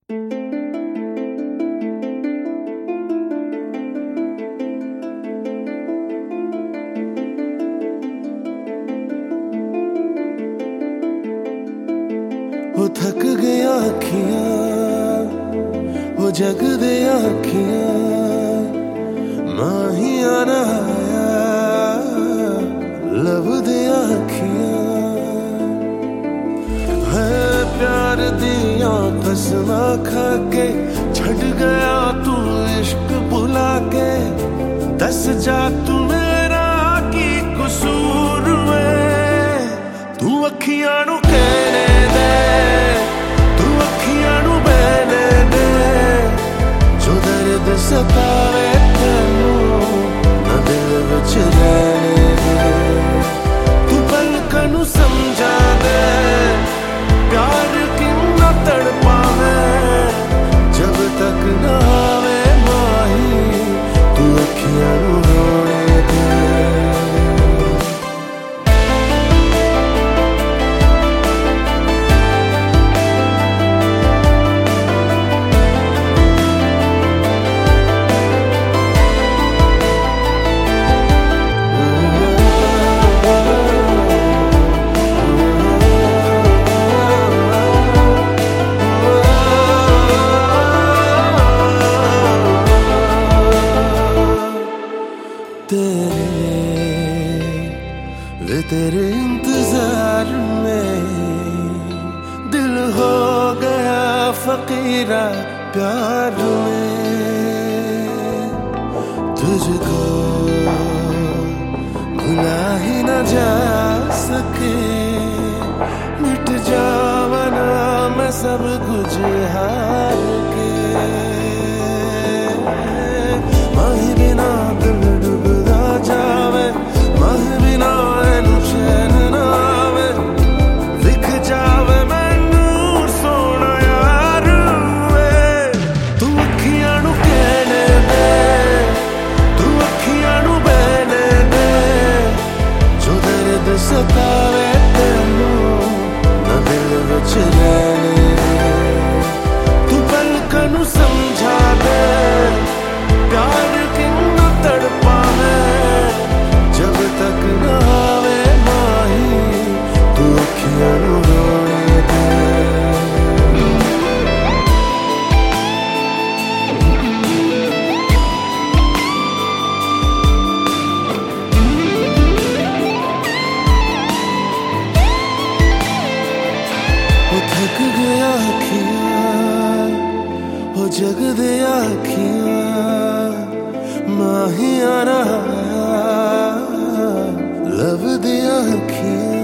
वो थक गया अखियां, वो जग दे अखियां, माहिया ना आया लब दे अखियां। है प्यार दिया कसमा खा के छड़ गया तू इश्क बुला के। दस जा तू मेरा की कसूर में, तू अखियां नू कहने दे, तू अखियां नू बहने दे। जो दर्द सतावे तेनू ना दिल विच रहने दे। तू पलकां नू समझा दे, प्यार किन्ना तड़पावे। जब तक ना आवे माही तू अखियां नू रोने दे। तेरे इंतजार में दिल हो गया फकीरा प्यार में। तुझको भुला ही न जा सके, मिट जावना मैं सब कुछ हार के। माही बिना दिल डूबदा जावे, माही बिना चैन ना आवे। दिख जावे मैनू सोना यार वे। तू अखियां नू कहने दे, तू अखियां नू बहने दे। जो दर्द सतावे तेनू ना दिल विच रहने दे। तू पलकां नू समझा दे, प्यार किन्ना तड़पावे। जब तक ना आवे माही तू अखियां नू रोने दे। वो थक गया अखियां, वो जग दे अखियां, माहिया ना लब दे अखियां।